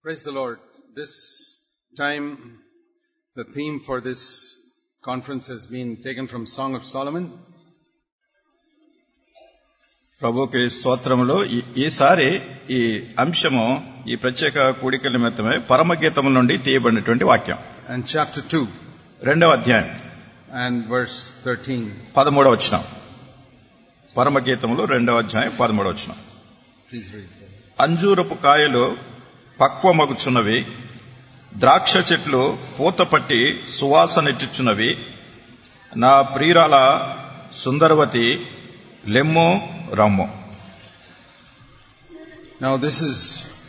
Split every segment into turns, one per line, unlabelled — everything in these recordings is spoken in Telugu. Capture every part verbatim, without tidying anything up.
Praise the Lord. This time, the theme for this conference has been taken from Song of Solomon.
ప్రభుకి స్తోత్రములో ఈసారి ఈ అంశము ఈ ప్రత్యేక కూడిక నిమిత్తమే పరమగీతముల నుండి తీయబడినటువంటి వాక్యం.
And chapter two.
రెండవ అధ్యాయం.
And verse thirteen.
పదమూడవ వచనం. పరమగీతములు రెండవ అధ్యాయం పదమూడవ వచనం.
Please read.
అంజూరపు కాయలు పక్వమగుచున్నవి, ద్రాక్ష చెట్లు పూతపట్టి సువాసనెచ్చుచున్నవి, నా ప్రియురాల సుందరవతి లెమ్ము రమ్ము.
Now this is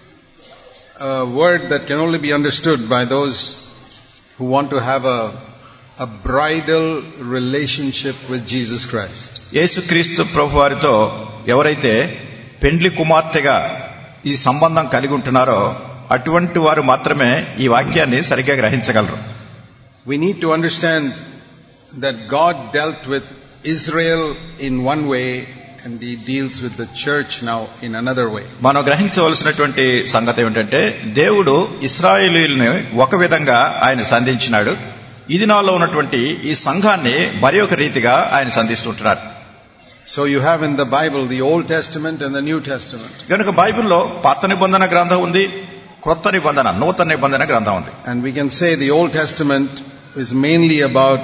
a word that can only be understood by those who want to have a, a bridal relationship with Jesus Christ.
యేసుక్రీస్తు ప్రభువారితో ఎవరైతే పెండ్లి కుమార్తెగా ఈ సంబంధం కలిగి ఉంటున్నారో అటువంటి వారు మాత్రమే ఈ వాక్యాన్ని సరిగ్గా గ్రహించగలరు.
We need to understand that God dealt with Israel in one way and he deals with the church now in another way.
మనం గ్రహించవలసినటువంటి సంగతి ఏమిటంటే దేవుడు ఇశ్రాయేలీయులను ఒక విధంగా ఆయన సంధించినాడు, ఈ దినాల్లో ఉన్నటువంటి ఈ సంఘాన్ని మరి ఒక రీతిగా ఆయన సంధిస్తుంటున్నారు.
So you have in the Bible the Old Testament and the New Testament.
కనుక బైబిల్లో పాత నిబంధన గ్రంథం ఉంది, కొత్త నిబంధన నూతన నిబంధన గ్రంథం ఉంది.
And we can say the Old Testament is mainly about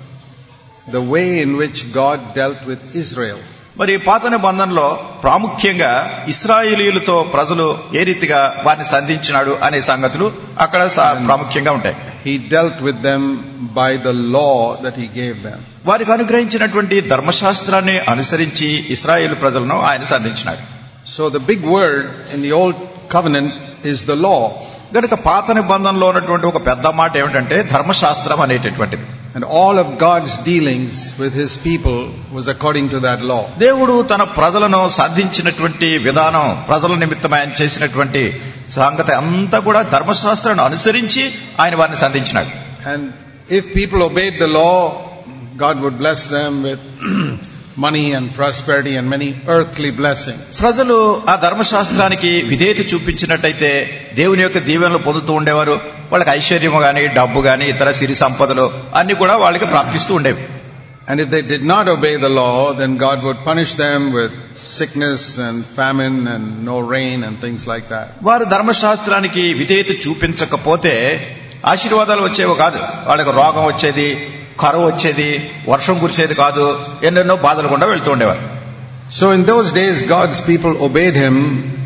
the way in which God dealt with Israel.
మరి పాత నిబంధనలో ప్రాముఖ్యంగా ఇశ్రాయేలీయులతో ప్రజలు ఏ రీతిగా వారిని సంధించినాడు అనే సంగతులు అక్కడ ప్రాముఖ్యంగా ఉంటాయి.
He dealt with them by the law that he gave them.
వారికి అనుగ్రహించినటువంటి ధర్మశాస్త్రాన్ని అనుసరించి ఇశ్రాయేలు ప్రజలను ఆయన సంధించినాడు.
So the big word in the Old Covenant is the law.
గనుక పాత నిబంధనలో ఉన్నటువంటి ఒక పెద్ద మాట ఏమిటంటే ధర్మశాస్త్రం అనేటటువంటిది.
And all of God's dealings with his people was according to that law.
దేవుడు తన ప్రజలను సాధించినటువంటి విధానం, ప్రజల నిమిత్తం ఆయన చేసినటువంటి సంగతి అంతా కూడా ధర్మశాస్త్రాన్ని అనుసరించి ఆయన వారిని సంధించినాడు.
And if people obeyed the law, God would bless them with money and prosperity and many earthly blessings.
ప్రజలు ఆ ధర్మశాస్త్రానికి విధేయత చూపించినట్టయితే దేవుని యొక్క దీవెనలు పొందుతూ ఉండేవారు. వాళ్ళకి ఐశ్వర్యము గాని, డబ్బు గాని, ఇతర సిరి సంపదలు అన్ని కూడా వాళ్ళకి ప్రాప్తిస్తూ ఉండేవి.
And if they did not obey the law, then God would punish them with sickness and famine and no rain and things like that.
వారు ధర్మశాస్త్రానికి విధేయత చూపించకపోతే ఆశీర్వాదాలు వచ్చేవి కాదు, వాళ్ళకి రోగం వచ్చేది, కరువు వచ్చేది, వర్షం కురిసేది కాదు, ఎన్నెన్నో బాధలు కూడా వెళ్తూ ఉండేవారు.
So in those days God's people obeyed him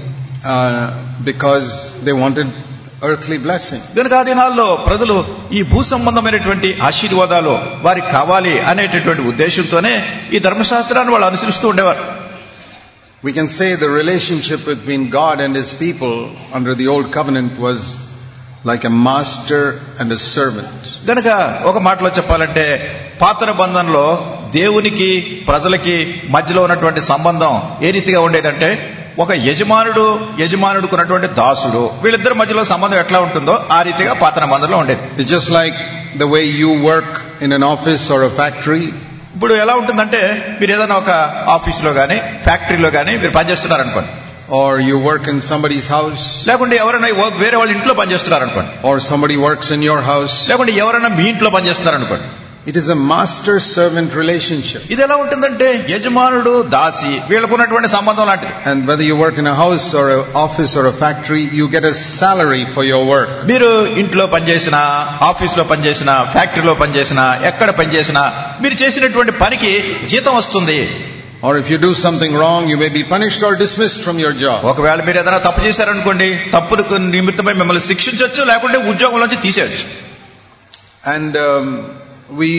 uh, because they wanted earthly blessing.
కనుక ఆ దినాల్లో ప్రజలు ఈ భూ సంబంధమైనటువంటి ఆశీర్వాదాలు వారికి కావాలి అనేటటువంటి ఉద్దేశంతోనే ఈ ధర్మశాస్త్రాన్ని వాళ్ళు అనుసరిస్తూ ఉండేవారు.
We can say the relationship between God and his people under the old covenant was like a master and a servant.
కనుక ఒక మాటలో చెప్పాలంటే పాత నిబంధనలో దేవునికి ప్రజలకి మధ్యలో ఉన్నటువంటి సంబంధం ఏ రీతిగా ఉండేదంటే ఒక యజమానుడు యజమానుడికి ఉన్నటువంటి దాసుడు, వీళ్ళిద్దరి మధ్యలో సంబంధం ఎట్లా ఉంటుందో ఆ రీతిగా పాత నిబంధనలో ఉండేది.
It's just like the way you work in an office or a factory.
ఇప్పుడు ఎలా ఉంటుందంటే మీరు ఏదైనా ఒక ఆఫీసులో గానీ ఫ్యాక్టరీలో గానీ మీరు పనిచేస్తున్నారు అనుకోండి,
or you work in somebody's house,
లేకుంటే ఎవరైనా వేరే వాళ్ళ ఇంట్లో పనిచేస్తున్నారు అనుకోండి,
or somebody works in your house,
లేకుంటే ఎవరైనా మీ ఇంట్లో పనిచేస్తున్నారు అనుకోండి.
It is a master servant relationship.
ఇది ఎలా ఉంటుందంటే యజమానుడు దాసి వీళ్ళకున్నటువంటి సంబంధం లాంటిది.
And whether you work in a house or an office or a factory, you get a salary for your work.
మీరు ఇంట్లో పనిచేసినా, ఆఫీసులో పనిచేసినా, ఫ్యాక్టరీలో పనిచేసినా, ఎక్కడ పనిచేసినా మీరు చేసినటువంటి పనికి జీతం వస్తుంది.
Or if you do something wrong, you may be punished or dismissed from your job.
ఒకవేళ మీరు ఏదైనా తప్పు చేశారనుకోండి, తప్పులకు నిమిత్తమై మిమ్మల్ని శిక్షించవచ్చు, లేకుంటే ఉద్యోగంలోంచి తీసేయచ్చు.
And um, we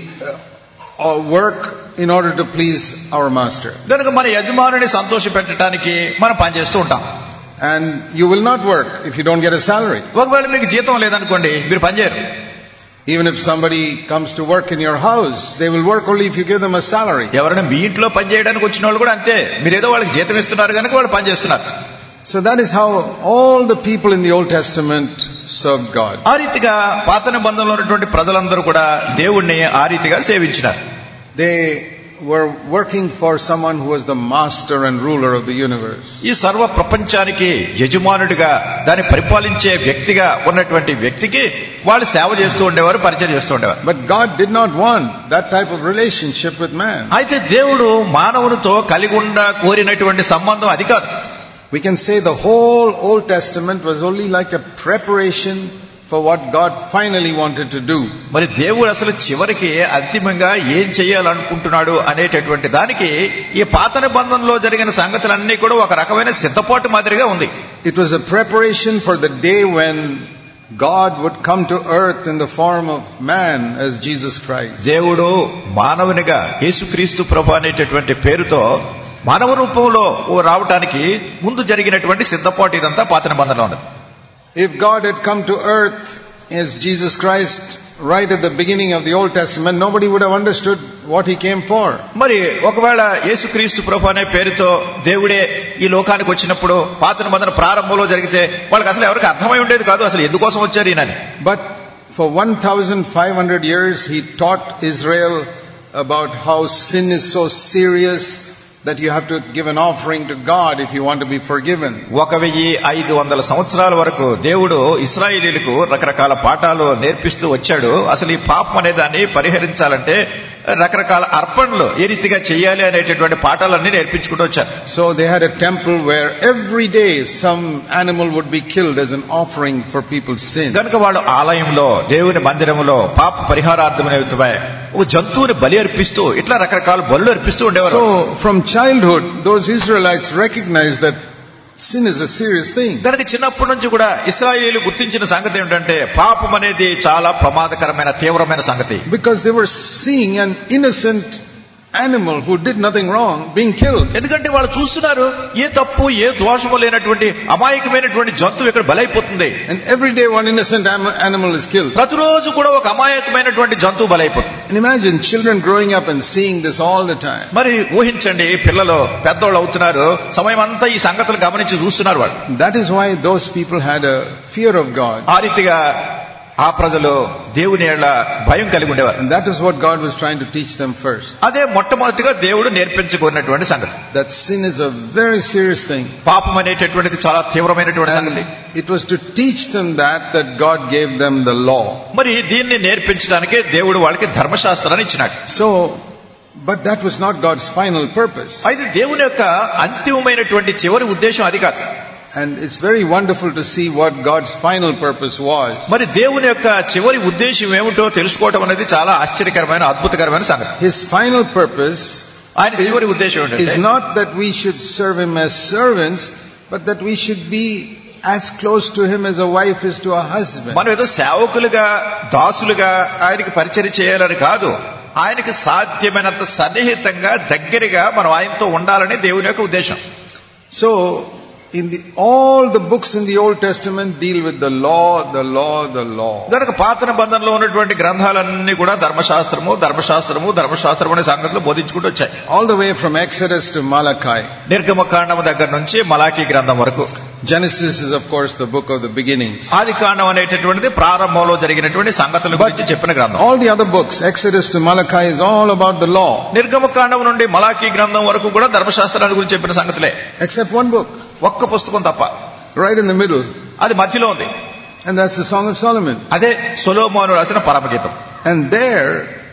uh, work in order to please our master.
కనుక మన యజమానుని సంతోషపెట్టడానికి మనం పనిచేస్తూ ఉంటాం.
And you will not work if you don't get a salary.
ఒకవేళ మీకు జీతం లేదనుకోండి, మీరు పనిచేయరు.
Even if somebody comes to work in your house, they will work only if you give them a salary.
ఎవరైనా మీ ఇంట్లో పని చేయడానికి వచ్చిన వాళ్ళు కూడా అంతే, మీరు ఏదో వాళ్ళకి జీతం ఇస్తున్నారు కనుక వాళ్ళు పని చేస్తున్నారు.
So that is how all the people in the Old Testament served God.
ఆ రీతిగా పాత నిబంధనలో ఉన్నటువంటి ప్రజలందరూ కూడా దేవుణ్ణి ఆ రీతిగా సేవించినారు.
They were working for someone who was the master and ruler of the universe.
ఈ సర్వ ప్రపంచానికి యజమానుడిగా దాన్ని పరిపాలించే వ్యక్తిగా ఉన్నటువంటి వ్యక్తికి వాళ్ళు సేవ చేస్తూ ఉండేవారు, పరిచయం చేస్తూ ఉండేవారు.
But God did not want that type of relationship with man.
అయితే దేవుడు మానవునితో కలిగి ఉండ కోరినటువంటి సంబంధం అది కాదు.
We can say the whole Old Testament was only like a preparation for what God finally wanted to do.
మరి దేవుడు అసలు చివరికి అంతిమంగా ఏం చేయాలనుకుంటున్నాడు అనేటటువంటి దానికి ఈ పాత నిబంధనలో జరిగిన సంగతులన్నీ కూడా ఒక రకమైన సిద్ధపాటు మాదిరిగా ఉంది.
It was a preparation for the day when God would come to earth in the form of man as Jesus Christ.
దేవుడు మానవునిగా యేసుక్రీస్తు ప్రభు అనేటటువంటి పేరుతో మానవ రూపంలో రావడానికి ముందు జరిగినటువంటి సిద్ధపాటు ఇదంతా పాత నిబంధనలో ఉంది.
If God had come to earth as Jesus Christ right at the beginning of the Old Testament, nobody would have understood what he came for.
మరి ఒకవేళ యేసుక్రీస్తు ప్రభు అనే పేరుతో దేవుడే ఈ లోకానికి వచ్చినప్పుడు పాత నిబంధన ప్రారంభంలో జరిగితే వాళ్ళకి అసలు ఎవరికి అర్థమై ఉండేది కాదు అసలు ఎందుకోసం వచ్చారు ఈయనని.
But for one thousand five hundred years he taught Israel about how sin is so serious that you have to give an offering to God if you want to be forgiven.
ఒక వెయ్యి ఐదు వందల సంవత్సరాల వరకు దేవుడు ఇశ్రాయేలీయులకు రకరకాల పాఠాలు నేర్పిస్తూ వచ్చాడు. అసలు ఈ పాపం అనే దాన్ని పరిహరించాలంటే రకరకాల అర్పణలు ఏ రీతిగా చేయాలి అనేటటువంటి పాఠాలన్నీ నేర్పించుకుంటూ వచ్చారు.
So they had a temple where every day some animal would be killed as an offering for people's sin.
కనుక వాళ్ళు ఆలయంలో దేవుని మందిరంలో పాప పరిహారార్థమైన ఒక జంతువుని బలి అర్పిస్తూ ఇట్లా రకరకాల బలులు అర్పిస్తూ ఉండేవారు.
So from childhood those Israelites recognized that sin is a serious thing.
దానికి చిన్నప్పటి నుంచి కూడా ఇశ్రాయేలీయులు గుర్తించిన సంగతి ఏమిటంటే పాపం అనేది చాలా ప్రమాదకరమైన తీవ్రమైన సంగతి.
Because they were seeing an innocent animal who did nothing wrong being killed.
ఎందుకంటే వాళ్ళు చూస్తున్నారు ఏ తప్పు ఏ దోషము లేనటువంటి అమాయకమైనటువంటి జంతువు ఇక్కడ బలైపోతుంది.
And every day one innocent animal is killed.
ప్రతిరోజు కూడా ఒక అమాయకమైనటువంటి జంతువు బలైపోతుంది.
And imagine children growing up and seeing this all the time.
మరి ఊహించండి పిల్లలు పెద్దోళ్ళు అవుతున్నారు, సమయం అంతా ఈ సంగతులు గమనించి చూస్తున్నారు వాళ్ళు.
That is why those people had a fear of God.
ఆ రీతిగా ఆ ప్రజలు దేవుని యేళ్ళ భయం కలిగి ఉండేవారు.
And that is what God was trying to teach them first.
అదే మొట్టమొదటిగా దేవుడు నేర్పించుకున్నటువంటి సంగతి.
That sin is a very serious thing.
పాపం అనేటటువంటిది చాలా తీవ్రమైనటువంటి సంగతి.
It was to teach them that that God gave them the law.
మరి దీన్ని నేర్పించడానికి దేవుడు వాళ్ళకి ధర్మశాస్త్రాన్ని ఇచ్చినాడు.
So but that was not God's final purpose.
అయితే దేవుని యొక్క అంతిమమైనటువంటి చివరి ఉద్దేశం అది కాదు.
And it's very wonderful to see what God's final purpose was.
మరి దేవుని యొక్క చివరి ఉద్దేశం ఏమిటో తెలుసుకోవడం అనేది చాలా ఆశ్చర్యకరమైన అద్భుతకరమైన సంగతి.
His final purpose
ఆయన చివరి ఉద్దేశం ఏంటంటే
is not that we should serve him as servants, but that we should be as close to him as a wife is to a husband.
మనం ఏదో సేవకులుగా దాసులుగా ఆయనకి పరిచర్య చేయాలని కాదు, ఆయనకి సాధ్యమైనంత సన్నిహితంగా దగ్గరగా మనం ఆయనతో ఉండాలని దేవుని యొక్క ఉద్దేశం.
So in the all the books in the Old Testament deal with the law, the law, the law.
కనుక పాత నిబంధనలో ఉన్నటువంటి గ్రంథాలన్నీ కూడా ధర్మశాస్త్రము ధర్మశాస్త్రము ధర్మశాస్త్రం అనే సంగతులు బోధించుకుంటూ వచ్చాయి.
All the way from Exodus to Malachi.
నిర్గమకాండం దగ్గర నుంచి మలాకీ గ్రంథం వరకు.
Genesis is of course the book of the beginnings.
ఆదికాండం అనేటటువంటిది ప్రారంభంలో జరిగినటువంటి సంగతుల గురించి చెప్పిన గ్రంథం.
All the other books, Exodus to Malachi, is all about the law.
నిర్గమకాండం నుండి మలాకీ గ్రంథం వరకు కూడా ధర్మశాస్త్రాల గురించి చెప్పిన సంగతులే.
Except one book.
ఒక్క పుస్తకం తప్ప.
Right in the middle.
అది మధ్యలో ఉంది.
And that's the Song of Solomon.
అదే సొలొమోను రాసిన పరమగీతం.
And there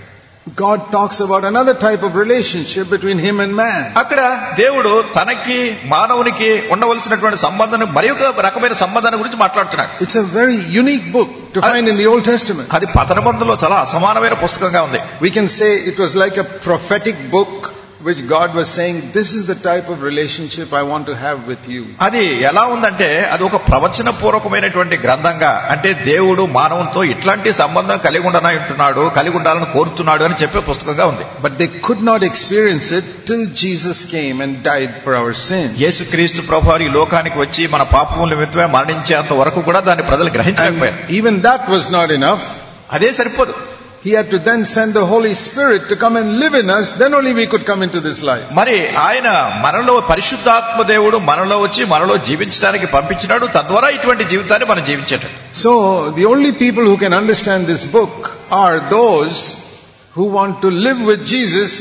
God talks about another type of relationship between him and man.
అక్కడ దేవుడు తనకి మానవునికి ఉండవలసినటువంటి సంబంధాన్ని మరి ఒక రకమైన సంబంధాన్ని గురించి మాట్లాడుతున్నాడు.
It's a very unique book to find in the Old Testament.
అది పాత నిబంధనలో చాలా అసమానమైన పుస్తకంగా ఉంది.
We can say it was like a prophetic book which God was saying, this is the type of relationship I want to have with you.
అది ఎలా ఉందంటే అది ఒక ప్రవచన పూర్వకమైనటువంటి గ్రంథంగా, అంటే దేవుడు మానవునితో ఇట్లాంటి సంబంధం కలిగి ఉండనంటున్నాడు, కలిగి ఉండాలని కోరుతున్నాడు అని చెప్పే పుస్తకంగా ఉంది.
But they could not experience it till Jesus came and died for our sin.
యేసుక్రీస్తు ప్రభువారు ఈ లోకానికి వచ్చి మన పాపముల నిమిత్తమే మరణించేంత వరకు కూడా దాన్ని ప్రజలు గ్రహించలేకపోయారు.
Even that was not enough.
అదే సరిపోదు.
He had to then send the Holy Spirit to come and live in us, then only we could come into this life.
మరి ఆయన మనలో పరిశుద్ధాత్మ దేవుడు మనలో వచ్చి మనలో జీవించడానికి పంపించినాడు, తద్వారా ఇటువంటి జీవితాన్ని మనం జీవించేటట్టు.
So the only people who can understand this book are those who want to live with Jesus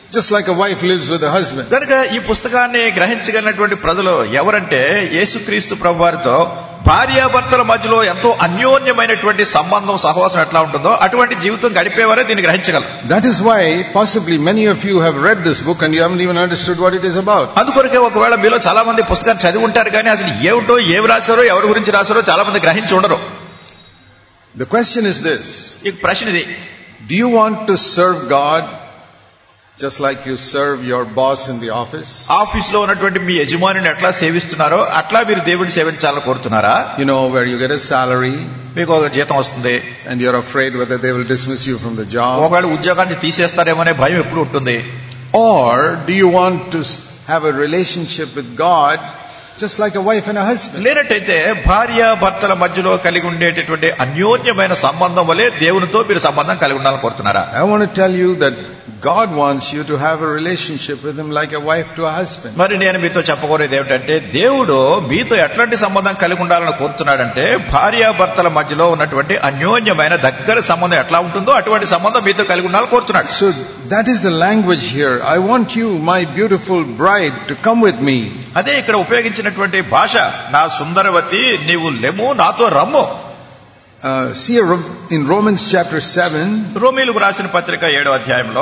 just like a wife lives with a husband.
కనుక ఈ పుస్తకాన్ని గ్రహించగలిగినటువంటి ప్రజలు ఎవరంటే యేసుక్రీస్తు ప్రభువారితో భార్యాభర్తల మధ్యలో ఎంతో అన్యోన్యమైనటువంటి సంబంధం సహవాసం ఎట్లా ఉంటుందో అటువంటి జీవితం గడిపేవారే దీన్ని గ్రహించగలరు.
That is why possibly many of you have read this book and you haven't even understood what it is about.
అందుకొరకే ఒకవేళ మీలో చాలా మంది పుస్తకాన్ని చదివి ఉంటారు కానీ అసలు ఏమిటో ఏమి రాశారో ఎవరి గురించి రాశారో చాలా మంది గ్రహించి ఉండరు.
The question is this.
ఈ ప్రశ్న ఇది,
Do you want to serve God just like you serve your boss in the office?
Office లో ఉన్నటువంటి మీ యజమానిని ఎట్లా సేవిస్తున్నారో అట్లా మీరు దేవుడిని సేవించాలని కోరుతున్నారా?
You know, where you get a salary
మీకు ఒక జీతం వస్తుంది
and you're afraid whether they will dismiss you from the job.
ఒకవేళ ఉద్యోగాన్ని తీసేస్తారేమో అనే భయం ఎప్పుడు ఉంటుంది.
Or do you want to have a relationship with God just like a wife and a husband?
లేనట్టయితే భార్య భర్తల మధ్యలో కలిగి ఉండేటటువంటి అన్యోన్యమైన సంబంధం వలె దేవునితో మీరు సంబంధం కలిగి ఉండాలని కోరుతున్నారా?
I want to tell you that God wants you to have a relationship with Him like a wife to a husband.
మరి నేను మీతో చెప్పకూడదు ఏమిటంటే దేవుడు మీతో ఎట్లాంటి సంబంధం కలిగి ఉండాలని కోరుతున్నాడంటే భార్యాభర్తల మధ్యలో ఉన్నటువంటి అన్యోన్యమైన దగ్గర సంబంధం ఎట్లా ఉంటుందో అటువంటి సంబంధం మీతో కలిగి ఉండాలని కోరుతున్నాడు.
So that is the language here. I want you, my beautiful bride, to come with me.
అదే ఇక్కడ ఉపయోగించినటువంటి భాష, నా సుందరవతి నీవు లెమ్ము నాతో రమ్ము.
Uh, see in Romans chapter seven,
రోమీయులకు రాసిన పత్రిక ఏడో అధ్యాయంలో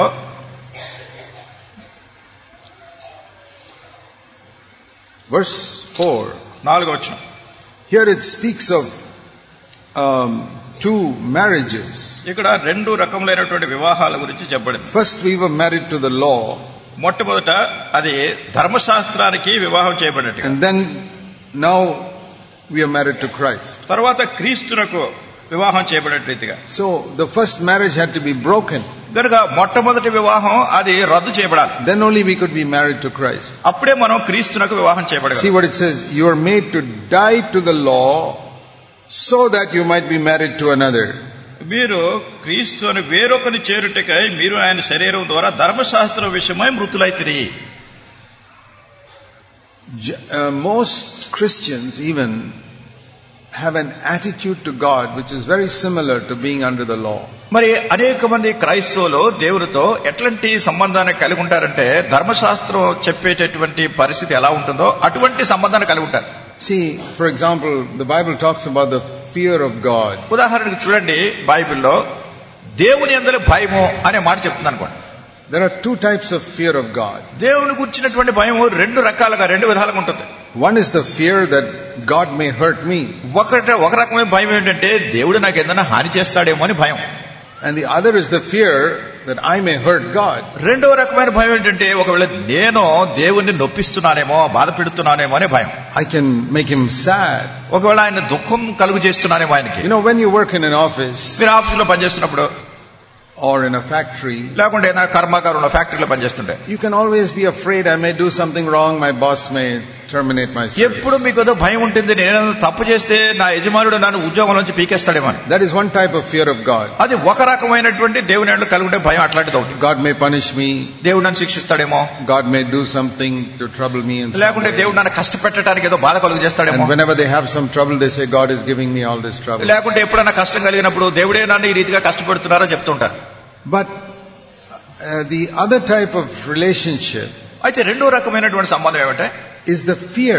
verse four,
నాలుగో వచనం.
here it speaks of um, two marriages.
ఇక్కడ రెండు రకములైనటువంటి వివాహాల గురించి చెప్పబడింది.
First we were married to the law,
మొట్టమొదట అది ధర్మశాస్త్రానికి వివాహం చేయబడినట్టు,
and then now we are married to Christ.
తర్వాత క్రీస్తునకు వివాహం చేయబడిన రీతిగా.
So the first marriage had to be broken.
కనుక మొట్టమొదటి వివాహం అది రద్దు చేయబడాలి.
Then only we could be married to Christ.
అప్పుడే మనం క్రీస్తునకు వివాహం చేయబడగలం.
See what it says, you are made to die to the law so that you might be married to another.
మీరు క్రీస్తుని వేరొకని చేరుటకై మీరు ఆయన శరీరం ద్వారా ధర్మశాస్త్రం విషయమై మృతులైతిరి.
Uh, most Christians even have an attitude to God which is very similar to being under the law.
మరి అనేక మంది క్రైస్తవులు దేవునితో ఎట్లాంటి సంబంధాన్ని కలిగి ఉంటారంటే ధర్మశాస్త్రం చెప్పేటటువంటి పరిస్థితి ఎలా ఉంటుందో అటువంటి సంబంధాన్ని కలిగి ఉంటారు.
See, for example, the Bible talks about the fear of God.
ఉదాహరణకు చూడండి, బైబిల్లో దేవుని యందు భయము అనే మాట చెప్తుంది అనుకోండి.
There are two types of fear of God.
దేవుని గురించినటువంటి భయం రెండు రకాలుగా రెండు విధాలుగా ఉంటుంది.
One is the fear that God may hurt me.
ఒకటి ఒక రకమైన భయం ఏంటంటే దేవుడు నాకు ఏదైనా హాని చేస్తాడేమో అని భయం.
And the other is the fear that I may hurt God.
రెండో రకమైన భయం ఏంటంటే ఒకవేళ నేను దేవుణ్ణి నొప్పిస్తున్నానేమో బాధ పెడుతున్నానేమో అనే భయం.
I can make him sad.
ఒకవేళ ఆయన దుఃఖం కలుగు చేస్తున్నానేమో ఆయనకి.
You know, when you work in an office,
మీరు ఆఫీసులో పనిచేస్తున్నప్పుడు
or in a factory,
లేకుంటే ఏదైనా కర్మాగారంలో ఫ్యాక్టరీలో పనిచేస్తుంటే
you can always be afraid I may do something wrong, my boss may terminate my service.
ఎప్పుడు మీకు ఏదో భయం ఉంటుంది, నేను తప్పు చేస్తే నా యజమానుడు నన్ను ఉద్యోగం నుంచి పీకేస్తాడేమో.
That is one type of fear of God.
అది ఒక రకమైనటువంటి దేవుని యందు కలిగి ఉండే భయం అట్లాంటిది ఒకటి.
God may punish me,
దేవుడు నన్ను శిక్షిస్తాడేమో,
God may do something to trouble me, and
లేకుంటే దేవుడు నన్ను కష్టపెట్టడానికి ఏదో బాధ కలుగు చేస్తాడేమో.
And whenever they have some trouble they say God is giving me all this trouble.
లేకుంటే ఎప్పుడైనా కష్టం కలిగినప్పుడు దేవుడే నన్ను ఈ రీతిగా కష్టపెడుతున్నారో చెప్తుంటారు.
But uh, the other type of relationship,
అయితే రెండో రకమైనటువంటి సంబంధం ఏమంటే,
is the fear,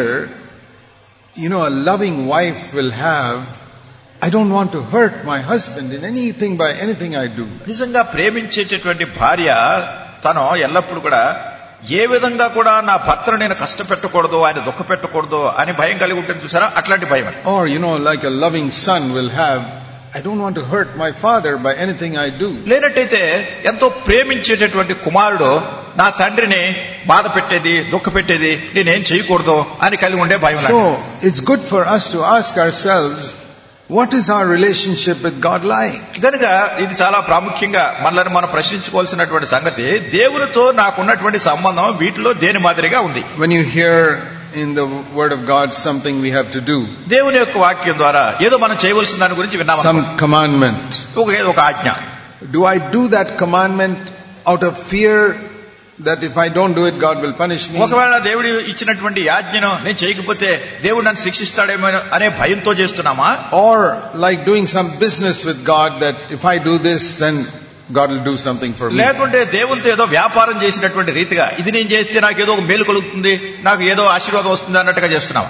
you know, a loving wife will have, I don't want to hurt my husband in anything by anything I do.
నిజంగా ప్రేమించేటటువంటి భార్య తను ఎల్లప్పుడూ కూడా ఏ విధంగా కూడా నా భర్తను నేను కష్టపెట్టకూడదు, ఆయన దుఃఖ పెట్టకూడదు అని భయం కలిగి ఉంటుంది చూసారా, అట్లాంటి భయం.
Or, you know, like a loving son will have, I don't want to hurt my father by anything I do.
లేనట్టయితే ఎంతో ప్రేమించేటటువంటి కుమారుడు నా తండ్రిని బాధ పెట్టేది దుఃఖ పెట్టేది నేనేం చేయకూడదు అని కలిగి ఉండే భయం.
So it's good for us to ask ourselves, what is our relationship with God like?
కనుక ఇది చాలా ప్రాముఖ్యంగా మనల్ని మనం ప్రశ్నించుకోవాల్సినటువంటి సంగతి, దేవునితో నాకున్నటువంటి సంబంధం వీటిలో దేని మాదిరిగా ఉంది.
When you hear in the word of God something we have to do,
దేవుని యొక్క వాక్యం ద్వారా ఏదో మనం చేయవలసిన దాని గురించి విన్నాము,
some commandment,
ఒక ఏదో ఒక ఆజ్ఞ.
Do I do that commandment out of fear that if I don't do it God will punish me?
ఒకవేళ దేవుడు ఇచ్చినటువంటి ఆజ్ఞను నేను చేయకపోతే దేవుడు నన్ను శిక్షిస్తాడేమో అనే భయంతో చేస్తున్నామా?
Or like doing some business with God that if I do this then God will do something for me.
లేకుంటే దేవునితో ఏదో వ్యాపారం చేసినటువంటి రీతిగా ఇది నేను చేస్తే నాకు ఏదో ఒక మేలు కలుగుతుంది, నాకు ఏదో ఆశీర్వాదం వస్తుంది అన్నట్టుగా చేస్తున్నాం.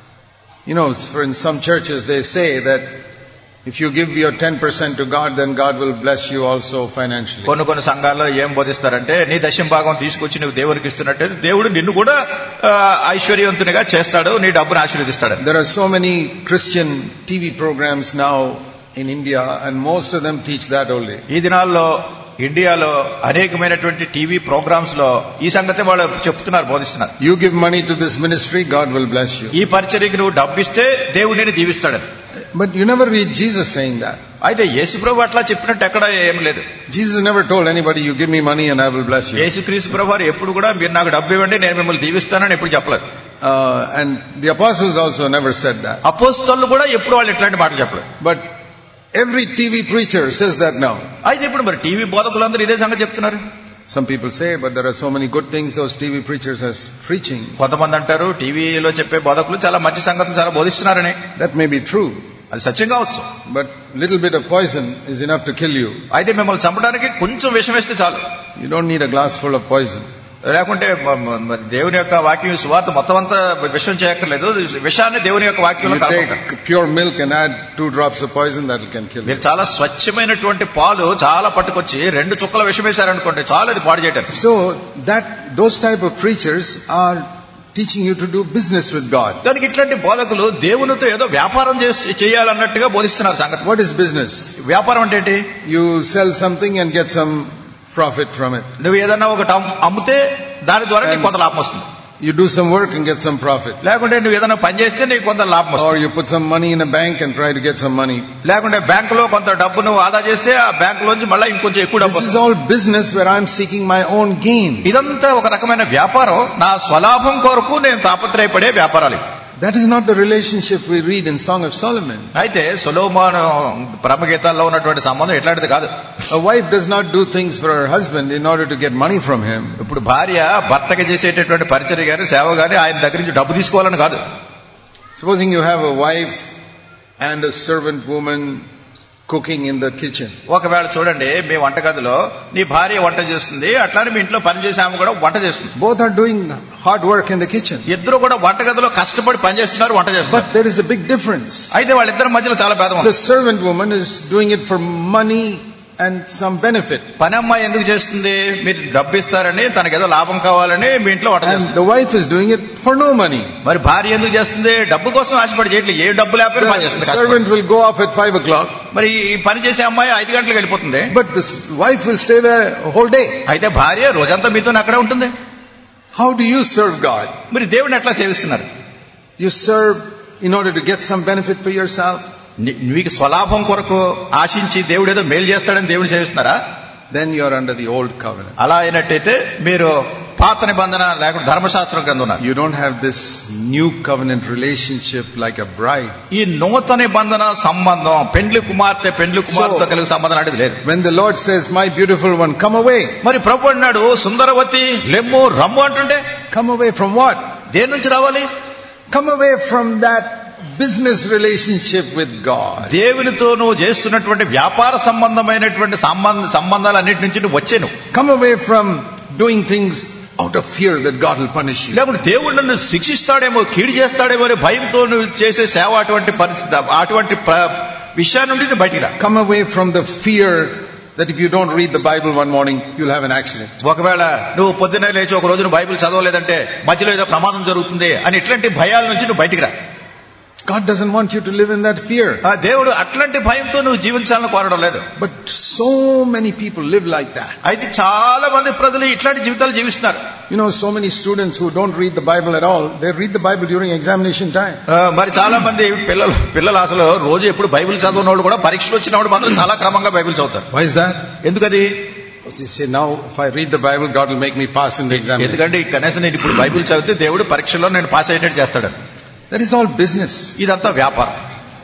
You know, for in some churches they say that if you give your ten percent to God, then God will bless you also financially.
కొన్ని కొన్ని సంఘాల్లో ఏం బోధిస్తారంటే నీ దశమ భాగం తీసుకొచ్చి నువ్వు దేవునికి ఇస్తున్నట్టే దేవుడు నిన్ను కూడా ఐశ్వర్యవంతునిగా చేస్తాడు, నీ డబ్బును ఆశీర్వదిస్తాడు.
There are so many Christian T V programs now in India and most of them teach that only.
ఈ దినాల్లో ఇండియాలో అనేకమైనటువంటి టీవీ ప్రోగ్రామ్స్ లో ఈ సంగతి వాళ్ళు చెప్తున్నారు, బోధిస్తున్నారు.
You give money to this ministry, God will bless you.
ఈ పరిచర్యకి నువ్వు డబ్బిస్తే దేవుడు నిన్ను దీవిస్తాడు.
But you never read Jesus saying that.
అయితే యేసుప్రభు అట్లా చెప్పినట్టు ఎక్కడ ఏం లేదు.
Jesus never told anybody, you give me money and I will bless you.
యేసుక్రీస్తు ప్రభువారు ఎప్పుడు కూడా మీరు నాకు డబ్బు ఇవ్వండి నేను మిమ్మల్ని దీవిస్తానని ఎప్పుడు చెప్పలేదు.
Uh, and the apostles also never said that.
అపోస్తలులు కూడా ఎప్పుడు వాళ్ళు ఇట్లాంటి మాటలు చెప్పలేదు.
But every T V preacher says that now.
అయితే ఇప్పుడు మరి టీవీ బోధకులందరూ ఇదే సంగతి చెప్తున్నారు.
Some people say, but there are so many good things those T V preachers are preaching.
కొంతమంది అంటారు టీవీలో చెప్పే బోధకులు చాలా మంచి సంగతులు చాలా బోధిస్తున్నారని.
That may be true.
అది సత్యం కావచ్చు.
But little bit of poison is enough to kill you.
అయితే మిమ్మల్ని చంపడానికి కొంచెం విషం వేస్తే చాలు.
You don't need a glass full of poison.
లేకుంటే దేవుని యొక్క వాక్యం సువార్త మొత్తం అంతా విషం చేయక్కర్లేదు, విషాన్ని దేవుని యొక్క వాక్యంలో
take pure milk and add two drops of poison, that can kill you.
మీరు చాలా స్వచ్ఛమైనటువంటి పాలు చాలా పట్టుకొచ్చి రెండు చుక్కల విషం వేశారనుకోండి చాలు అది పాడు చేయడానికి.
So that those type of preachers are teaching you to do business with God.
దానికి ఇట్లాంటి బోధకులు దేవునితో ఏదో వ్యాపారం చేయాలన్నట్టుగా బోధిస్తున్నారు సంగతి.
What is business?
వ్యాపారం అంటే ఏంటి?
You sell something and get some profit from it.
నువ్వు ఏదన్నా ఒకటి అమ్మితే దాని ద్వారా నీకు కొంత లాభం వస్తుంది.
You do some work and get some profit.
లేకుంటే నువ్వు ఏదైనా పని చేస్తే నీకు కొంత లాభం వస్తుంది.
Or you put some money in a bank and try to get some money.
లేకుంటే బ్యాంక్ లో కొంత డబ్బు నువ్వు ఆదా చేస్తే ఆ బ్యాంక్ లోంచి మళ్ళీ ఇంకొంచెం ఎక్కువ డబ్బు వస్తుంది.
This is all business where I am seeking my own gain.
ఇదంతా ఒక రకమైన వ్యాపారం, నా స్వలాభం కొరకు నేను తాపత్రయపడే వ్యాపారాలు.
That is not the relationship we read in Song of Solomon.
అయితే సొలొమోను పరమగీతాల్లో ఉన్నటువంటి సంబంధం ఎట్లాంటిది కాదు.
A wife does not do things for her husband in order to get money from him.
ఇప్పుడు భార్య భర్తకి చేసేటటువంటి పరిచర్య గాని సేవ గాని ఆయన దగ్గర నుంచి డబ్బు తీసుకోవాలని కాదు.
Supposing you have a wife and a servant woman cooking in the kitchen.
ఒకవేళ చూడండి మీ వంటగదిలో నీ భార్య వంట చేస్తుంది, అట్లానే మీ ఇంట్లో పని చేసే ఆమె కూడా వంట చేస్తుంది.
Both are doing hard work in the kitchen.
ఇద్దరు కూడా వంటగదిలో కష్టపడి పని చేస్తున్నారు, వంట చేస్తున్నారు.
But there is a big difference.
అయితే వాళ్ళిద్దరి మధ్యలో చాలా భేదం ఉంది.
The servant woman is doing it for money and some benefit.
పని అమ్మాయి ఎందుకు చేస్తుంది? మీరు డబ్బు ఇస్తారని, తనకి ఏదో లాభం కావాలని మీ ఇంట్లో వంట చేస్తుంది.
And the wife is doing it for no money.
మరి భార్య ఎందుకు చేస్తుంది? డబ్బు కోసం ఆశపడి చేయట్లేదు, ఏ డబ్బు లేకపోతే పని చేస్తుంది.
The servant will go off at five o'clock.
మరి ఈ పని చేసే అమ్మాయి ఐదు గంటలకు వెళ్ళిపోతుంది.
But this wife will stay there a whole day.
అయితే భార్య రోజంతా మీతో అక్కడే ఉంటుంది.
How do you serve God?
మరి దేవుడిని ఎట్లా సేవిస్తున్నారు?
You serve in order to get some benefit for yourself.
మీకు స్వలాభం కొరకు ఆశించి దేవుడు ఏదో మేలు చేస్తాడని దేవుడు సేవిస్తున్నారా?
Then you are under the old covenant.
అలా అయినట్టయితే మీరు పాత నిబంధన లేకుండా ధర్మశాస్త్రం కింద ఉన్నారు.
You don't have this new covenant relationship like a bride.
ఈ నూతన నిబంధన సంబంధం పెండ్లి కుమార్తె పెండ్లి కుమార్తెతో కలిగే సంబంధం అనేది లేదు.
When the Lord says, my beautiful one, come away.
మరి ప్రభు అన్నాడు సుందరవతి లెమ్ము రమ్ము అంటుంటే
Come away from what?
దేని నుంచి రావాలి?
Come away from that business relationship with God.
దేవునితో నువ్వు చేస్తున్నటువంటి వ్యాపార సంబంధమైనటువంటి సంబంధ సంబంధాలన్నిటి నుంచి నువ్వు వచ్చేను.
Come away from doing things out of fear that God will punish you.
లేకుంటే దేవుడు నన్ను శిక్షిస్తాడేమో, కీడు చేస్తాడేమో అనే భయంతో నువ్వు చేసే సేవ అటువంటి పరిస్థితి అటువంటి విషయాన్ని నుండి బయటికి రా.
Come away from the fear that if you don't read the Bible one morning, you'll have an accident.
ఒకవేళ నువ్వు పొద్దున్నే లేచి ఒక రోజు బైబిల్ చదవలేదంటే మధ్యలో ఏదో ప్రమాదం జరుగుతుంది అని ఇట్లాంటి భయాల నుంచి నువ్వు బయటికి రా.
God doesn't want you to live in that fear.
ఆ దేవుడు అట్లాంటి భయంతో నువ్వు జీవించాలని కోరడం లేదు.
But so many people live like that.
అయితే చాలా మంది ప్రజలు ఇట్లాంటి జీవితాలు జీవిస్తున్నారు.
You know, so many students who don't read the Bible at all, they read the Bible during examination time.
మరి చాలా మంది పిల్లలు పిల్లలు అసలు రోజు ఎప్పుడు బైబిల్ చదవని వాళ్ళు కూడా పరీక్షలు వచ్చినప్పుడు మాత్రం చాలా క్రమంగా బైబిల్ చదువుతారు.
Why is that?
ఎందుకది?
They say, now if I read the Bible, God will make me pass in the examination.
ఎందుకంటే కనీసం నేను ఇప్పుడు బైబిల్ చదివితే దేవుడు పరీక్షలో నేను పాస్ అయ్యేటట్టు చేస్తాడు.
That is all business.
ఇదంతా వ్యాపారం.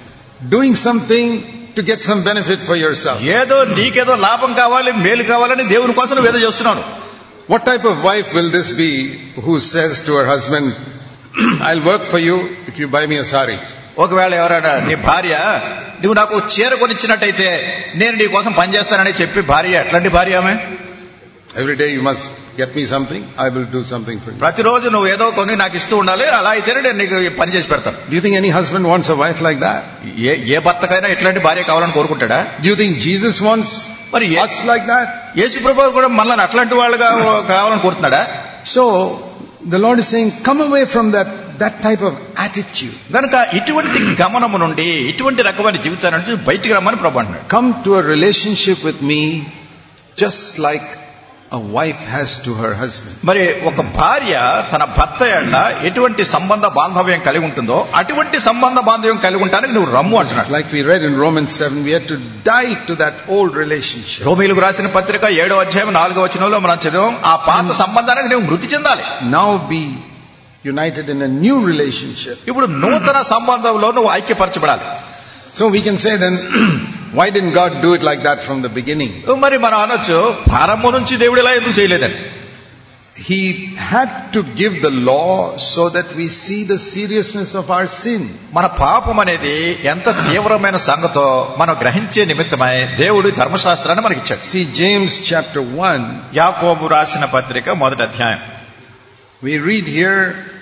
Doing something to get some benefit for yourself.
ఏదో నీకేదో లాభం కావాలి, మేలు కావాలని దేవుని కోసం నువ్వు ఏదో చేస్తున్నావు.
What type of wife will this be who says to her husband, I'll work for you if you buy me a sari?
ఒకవేళ ఎవరైనా నీ భార్య నువ్వు నాకు చీర కొనిచ్చినట్టయితే నేను నీ కోసం పనిచేస్తానని చెప్పి భార్య ఎట్లాంటి భార్య ఆమె?
Every day you must get me something, I will do something for you.
ప్రతిరోజు నువ్వు ఏదో కొని నాకు ఇస్తూ ఉండాలి, అలా అయితేనే నేను నీకు పని చేసి పెడతాను.
Do you think any husband wants a wife like that?
ఏ ఏ భర్తకైనా ఇట్లాంటి భార్య కావాలని కోరుకుంటాడా?
Do you think Jesus wants
మరి
us like that?
యేసు ప్రభువు కూడా మనల్ని అట్లాంటి వాళ్ళుగా కావాలని కోరుతున్నాడా?
So the Lord is saying, come away from that that type of attitude.
కనుక ఇటువంటి గమనము నుండి, ఇటువంటి రకమైన జీవితాన్ని నుంచి బయటికి రమ్మని ప్రభువు అంటున్నాడు.
Come to a relationship with me just like a wife has to her husband.
మరి ఒక భార్య తన భర్త ఎండ ఎటువంటి సంబంధ బాంధవ్యం కలిగి ఉంటుందో అటువంటి సంబంధ బాంధవ్యం కలిగి ఉంటానికి నువ్వు రమ్ము అంటున్నాడు.
Like we read in Romans seven, we had to die to that old relationship.
రోమీయులకు రాసిన పత్రిక ఏడో అధ్యాయం నాలుగో వచనంలో మనం చదివాం, ఆ పాత సంబంధానికి నువ్వు మృతి చెందాలి.
Now be united in a new relationship.
ఇప్పుడు నూతన సంబంధంలో నువ్వు ఐక్యపరచబడాలి.
So we can say then, why didn't God do it like that from the beginning?
మరి మనం అనొచ్చు, ప్రారంభం నుంచి దేవుడు ఇలా ఎందుకు చేయలేదని.
He had to give the law so that we see the seriousness of our sin.
మన పాపం అనేది ఎంత తీవ్రమైన సంగతో మనం గ్రహించే నిమిత్తమై దేవుడు ధర్మశాస్త్రాన్ని మనకి ఇచ్చాడు.
See James chapter one.
యాకోబు రాసిన పత్రిక మొదటి అధ్యాయం.
We read here,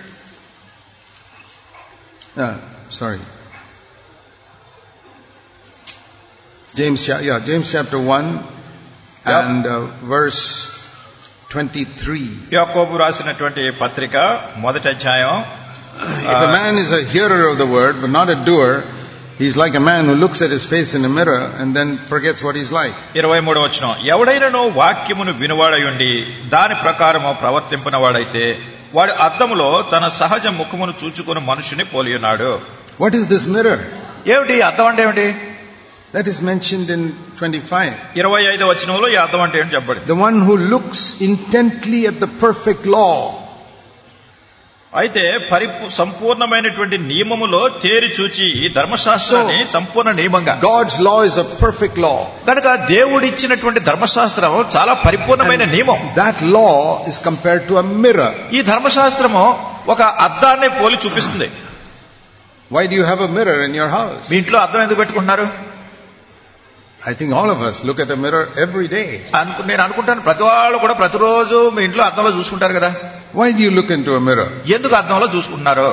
uh, sorry. James, yeah, James chapter one and uh, verse twenty-three.
యాకోబు రాసినటువంటి పత్రిక మొదటి అధ్యాయం.
If a man is a hearer of the word but not a doer, he's like a man who looks at his face in a mirror and then forgets what he's like.
ఇరవై మూడవ వచనం, ఎవడైనను వాక్యమును వినువాడయుండి దాని ప్రకారము ప్రవర్తింపనవాడైతే వాడు అద్దములో తన సహజ ముఖమును చూచుకుని మనుషుని పోలియున్నాడు.
What is this mirror?
ఏమిటి అద్దం అంటే ఏమిటి?
That is mentioned in twenty-five.
ఇరవై ఐదవ వచనంలో ఈ అద్దం అంటే ఏంటి చెప్పబడింది.
The one who looks intently at the perfect law.
అయితే పరిపూ సంపూర్ణమైనటువంటి నియమములో తేరి చూచి ఈ ధర్మశాస్త్రాన్ని సంపూర్ణ నియమంగా.
God's law is a perfect law.
కనుక దేవుడు ఇచ్చినటువంటి ధర్మశాస్త్రం చాలా పరిపూర్ణమైన నియమం.
That law is compared to a mirror.
ఈ ధర్మశాస్త్రము ఒక అద్దాన్ని పోలి చూపిస్తుంది.
Why do you have a mirror in your house?
మీ ఇంట్లో అద్దం ఎందుకు పెట్టుకుంటున్నారు?
I think all of us look at a mirror every day.
అనుకు నేను అనుకుంటాను ప్రతి వాళ్ళు కూడా ప్రతిరోజు మీ ఇంట్లో అద్దంలో చూసుకుంటారు కదా.
Why do you look into a mirror?
ఎందుకు అద్దంలో చూసుకుంటున్నారు?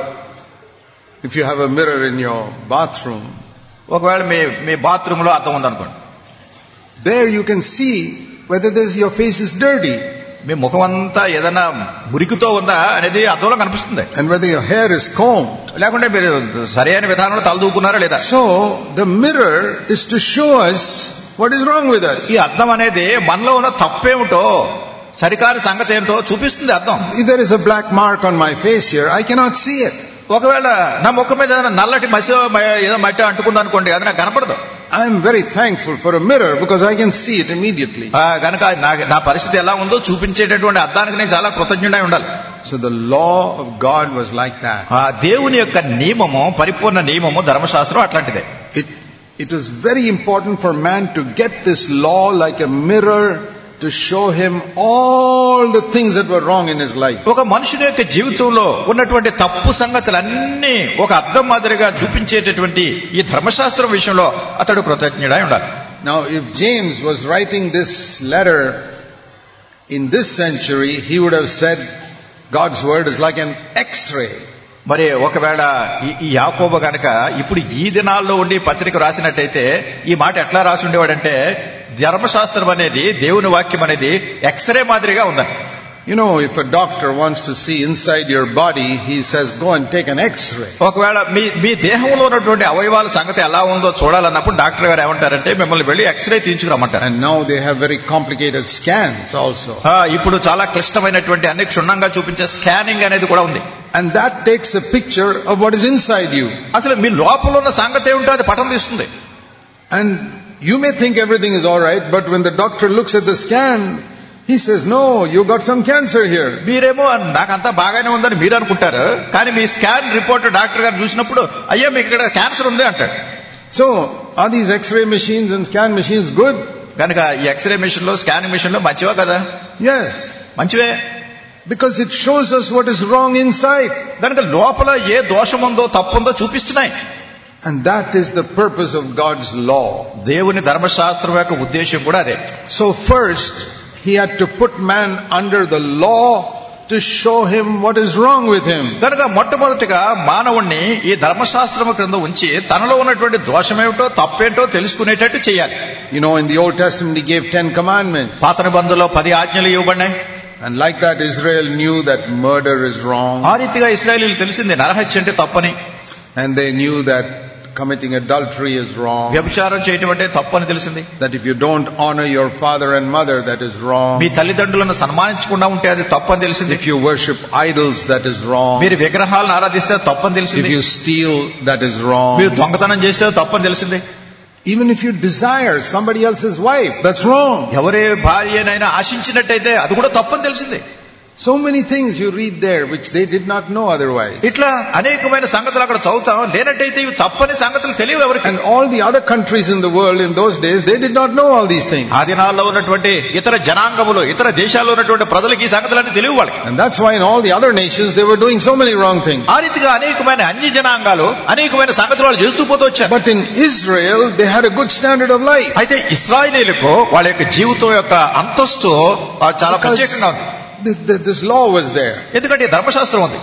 If you have a mirror in your bathroom,
ఒకవేళ మీ మీ బాత్రూమ్ లో అద్దం ఉందనుకోండి,
there you can see whether this, your face is dirty.
మీ ముఖం అంతా ఏదైనా మురికితో ఉందా అనేది అద్దంలో కనిపిస్తుంది.
And whether your hair is combed.
లేకుంటే మీరు సరైన విధానంలో తలదూకున్నారా లేదా.
So the mirror is to show us what is wrong with us.
ఈ అద్దం అనేది మనలో ఉన్న తప్పేమిటో, సరికాని సంగతి ఏమిటో చూపిస్తుంది అద్దం.
If there is a black mark on my face here, I cannot see it.
ఒకవేళ నా ముఖం మీద నల్లటి మసి ఏదో మట్టి అంటుకుంది అనుకోండి, అది నాకు కనపడదు.
I am very thankful for a mirror because I can see it immediately.
కనుక నా పరిస్థితి ఎలా ఉందో చూపించేటటువంటి అద్దానికి నేను చాలా కృతజ్ఞుడై ఉండాలి.
So the law of God was like that.
ఆ దేవుని యొక్క నియమము, పరిపూర్ణ నియమము, ధర్మశాస్త్రం అట్లాంటిదే.
It it was very important for man to get this law like a mirror to show him all the things that were wrong in his life.
ఒక మనుషుని యొక్క జీవితంలో ఉన్నటువంటి తప్పు సంగతులన్నీ ఒక అద్దం మాదిరిగా చూపించేటటువంటి ఈ ధర్మశాస్త్రం విషయంలో అతడు కృతజ్ఞుడై ఉండాలి.
Now if James was writing this letter in this century, he would have said God's word is like an X-ray.
మరి ఒకవేళ ఈ యాకోబు గనక ఇప్పుడు ఈ దినాల్లో ఉండి పత్రిక రాసినట్టయితే ఈ మాట ఎట్లా రాసి ఉండేవాడంటే, ధర్మశాస్త్రం అనేది, దేవుని వాక్యం అనేది ఎక్స్రే మాదిరిగా ఉందని.
You know, if a doctor wants to see inside your body, he says, go and take an X-ray.
ఒకవేళ మీ మీ దేహంలో ఉన్నటువంటి అవయవాల సంగతి ఎలా ఉందో చూడాలన్నప్పుడు డాక్టర్ గారు ఏమంటారంటే మిమ్మల్ని వెళ్ళి ఎక్స్రే తీయించుకురమ్మంటారు.
And now they have very complicated scans also.
ఇప్పుడు చాలా క్లిష్టమైనటువంటి అన్ని క్షుణ్ణంగా చూపించే స్కానింగ్ అనేది కూడా ఉంది.
And that takes a picture of what is inside you.
అసలు మీ లోపల ఉన్న సంగతి ఏమిటో అది పటం తీస్తుంది.
And you may think everything is all right, but when the doctor looks at the scan, he says, no, you got some cancer here.
మీరేమో నాకంతా బాగానే ఉందని మీరు అనుకుంటారు, కానీ మీ స్కాన్ రిపోర్ట్ డాక్టర్ గారు చూసినప్పుడు అయ్యా మీకు ఇక్కడ క్యాన్సర్ ఉంది అంటాడు.
So are these x-ray machines and scan machines good?
కనుక ఈ ఎక్స్రే మిషన్ లో, స్కానింగ్ మిషన్ లో మంచివా కదా?
Yes,
మంచివే.
because it shows us what is wrong inside.
కనుక లోపల ఏ దోషం ఉందో, తప్పు ఉందో చూపిస్తున్నాయి.
And that is the purpose of God's law.
దేవుని ధర్మశాస్త్రం యొక్క ఉద్దేశం కూడా అదే.
So first, he had to put man under the law to show him what is wrong with him.
కనుక మొట్టమొదటిగా మానవుణ్ణి ఈ ధర్మశాస్త్రం క్రింద ఉంచి తనలో ఉన్నటువంటి దోషమేమిటో తప్పేంటో తెలుసుకునేటట్టు చేయాలి.
You know, in the Old Testament he gave ten commandments.
పాత నిబంధనలో పది ఆజ్ఞలు ఇవ్వబడినాయి.
And like that, Israel knew that murder is wrong.
ఆ రీతిగా ఇశ్రాయేలీయులకు తెలిసింది నరహత్య అంటే తప్పని.
And they knew that committing adultery is wrong.
వ్యభిచారం చేయటం అంటే తప్పని తెలిసింది.
That if you don't honor your father and mother, that is wrong.
మీ తల్లిదండ్రులను సన్మానించకుండా ఉంటే అది తప్పని తెలిసింది.
If you worship idols, that is wrong.
మీరు విగ్రహాలను ఆరాధిస్తే తప్పని తెలిసింది.
If you steal, that is wrong.
మీరు దొంగతనం చేస్తే తప్పని తెలిసింది.
Even if you desire somebody else's wife, that's wrong.
ఎవరే భార్యనైనా ఆశించినట్టయితే అది కూడా తప్పని తెలిసింది.
So many things you read there which they did not know otherwise.
ఇట్లా అనేకమైన సంగతులు అక్కడ చదువుతాం, లేనట్టయితే ఇవి తప్పని సంగతులు తెలియవు ఎవరికి.
And all the other countries in the world in those days, they did not know all these things.
ఆ దినాల్లో ఉన్నటువంటి ఇతర జనాంగములు, ఇతర దేశాల్లో ఉన్నటువంటి ప్రజలకు ఈ సంగతులన్నీ తెలియవు వాళ్ళకి.
And that's why in all the other nations they were doing so many wrong things.
ఆ రీతిగా అనేకమైన అన్య జనాంగాలు అనేకమైన సంగతులు వాళ్ళు చేస్తూ పోతూ వచ్చారు.
But in Israel they had a good standard of life.
అయితే ఇశ్రాయేలీయులకు వాళ్ళ యొక్క జీవితం యొక్క అంతస్తు చాలా ప్రత్యేకంగా ఉంది.
This law was there.
ఎందుకంటే ధర్మశాస్త్రం ఉంది.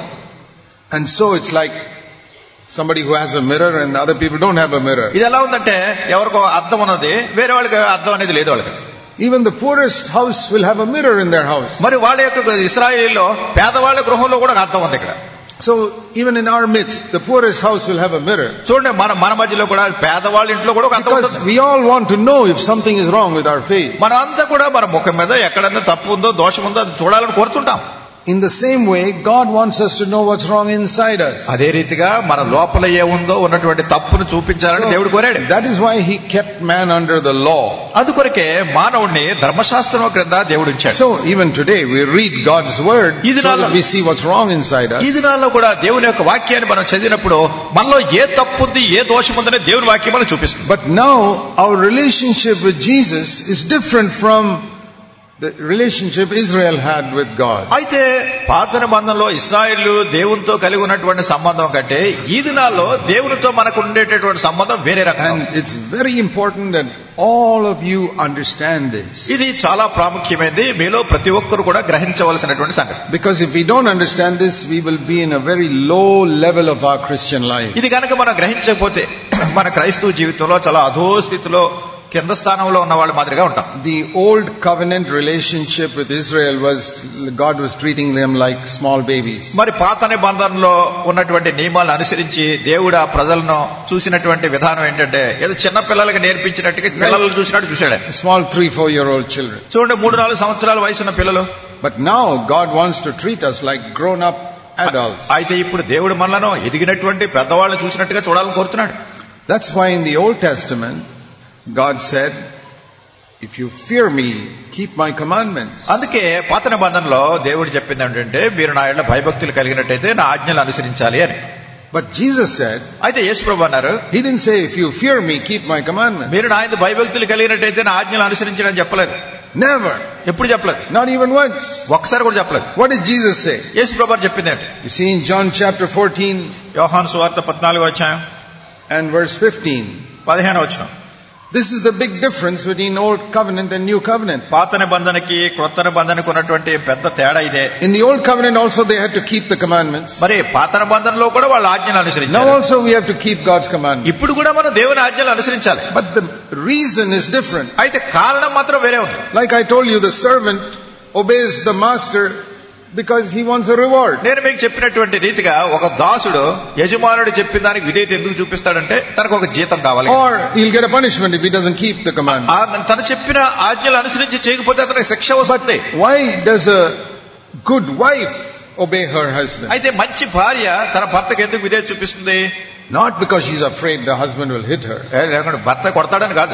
And so it's like somebody who has a mirror and other people don't have a mirror.
ఇది ఎలా ఉందంటే ఎవరికో అద్దం ఉన్నది, వేరే వాళ్ళకి అద్దం అనేది లేదు వాళ్ళకి.
Even the poorest house will have a mirror in their house.
మరి వాళ్ళ యొక్క ఇశ్రాయేలీలో పేదవాళ్ళ గృహంలో కూడా అద్దం ఉంది ఇక్కడ.
So even in our midst, the poorest house will have a mirror.
చూడండి మన మన మధ్యలో కూడా పేదవాళ్ళ ఇంట్లో కూడా ఒక అద్దం ఉంటుంది.
Because we all want to know if something is wrong with our faith.
మనం అంతా కూడా మన ముఖం మీద ఎక్కడన్నా తప్పు ఉందో దోషం ఉందో అది చూడాలని కోరుతుంటాం.
In the same way, God wants us to know what's wrong inside us.
అదే రీతిగా మన లోపల ఏముందో ఉన్నటువంటి తప్పును చూపించాలని దేవుడు కోరాడు.
That is why he kept man under the law.
అందుకొరకే మానవుణ్ణి ధర్మశాస్త్రం క్రింద దేవుడు ఉంచాడు.
So even today we read God's word so that we see what's wrong inside us.
ఈ దినాల్లో కూడా దేవుని యొక్క వాక్యాన్ని మనం చదివినప్పుడు మనలో ఏ తప్పు ఉంది, ఏ దోషం ఉందని దేవుని వాక్యం మనకు చూపిస్తుంది.
But now our relationship with Jesus is different from the relationship Israel had with God.
అయితే పాత నిబంధనలో ఇశ్రాయేలు దేవునితో కలిగి ఉన్నటువంటి సంబంధం కంటే ఈ దినాల్లో దేవునితో మనకు ఉండేటటువంటి సంబంధం వేరే రకం.
And it's very important that all of you understand this.
ఇది చాలా ప్రాముఖ్యమైనది, మీలో ప్రతి ఒక్కరు కూడా గ్రహించవలసినటువంటి సంగతి.
Because if we don't understand this, we will be in a very low level of our Christian life.
ఇది కనుక మనం గ్రహించకపోతే మన క్రైస్తవ జీవితంలో చాలా అధో స్థితిలో కింద స్థానంలో ఉన్న వాళ్ళ మాదిరిగా ఉంటాం.
The old covenant relationship with Israel was God was treating them like small babies.
మరి పాత నిబంధనలో ఉన్నటువంటి నియమాలను అనుసరించి దేవుడు ఆ ప్రజలను చూసినటువంటి విధానం ఏంటంటే ఏదో చిన్న పిల్లలకి నేర్పించినట్టుగా పిల్లలను చూసినట్టు చూశాడు.
Small three four year old children.
చూడండి మూడు నాలుగు సంవత్సరాల వయసు ఉన్న పిల్లలు.
But now God wants to treat us like grown up adults.
అయితే ఇప్పుడు దేవుడు మనలను ఎదిగినటువంటి పెద్దవాళ్ళని చూసినట్టుగా చూడాలని కోరుతున్నాడు.
That's why in the Old Testament God said, if you fear me, keep my commandments.
అందుకే పాత నిబంధనలో దేవుడు చెప్పింది ఏంటంటే మీరు నా యందు భయభక్తులు కలిగినట్టయితే నా ఆజ్ఞలు అనుసరించాలి అని.
But Jesus said,
అయితే యేసు ప్రభువు అన్నారు,
he didn't say if you fear me, keep my commandments.
మీరు నా యందు భయభక్తులు కలిగినట్టయితే నా ఆజ్ఞలు అనుసరించడం చెప్పలేదు.
Never.
ఎప్పుడు చెప్పలేదు.
Not even once.
ఒక్కసారి కూడా చెప్పలేదు.
What did Jesus say?
యేసు ప్రభువు చెప్పింది ఏంటి?
You see in John chapter fourteen,
యోహాను సువార్త పద్నాలుగో అధ్యాయం
and verse fifteen.
పదిహేను వచనం.
This is the big difference between old covenant and new covenant.
పాత నిబంధనకి క్రొత్త నిబంధనకు ఉన్నటువంటి పెద్ద తేడా ఇదే.
In the old covenant also they had to keep the commandments.
మరి పాత నిబంధనలో కూడా వాళ్ళ ఆజ్ఞలు అనుసరించాలి.
Now also we have to keep God's commandments.
ఇప్పుడు కూడా మనం దేవుని ఆజ్ఞలు అనుసరించాలి.
But the reason is different.
అయితే కారణం మాత్రం వేరే ఉంది.
Like I told you, the servant obeys the master because he wants a reward.
నేను మీకు చెప్పినటువంటి రీతిగా ఒక దాసుడు యజమానుడు చెప్పిన దానికి విధేయత ఎందుకు చూపిస్తాడంటే తనకు ఒక జీతం కావాలి.
Or he'll get a punishment if he doesn't keep the commandment.
తను చెప్పిన ఆజ్ఞలు అనుసరించి చేయకపోతే అతనికి శిక్ష వస్తుంది.
Why does a good wife obey her husband?
అయితే మంచి భార్య తన భర్తకు ఎందుకు విధేయత చూపిస్తుంది?
Not because she's afraid the husband will hit her.
లేకుంటే భర్త కొడతాడని కాదు.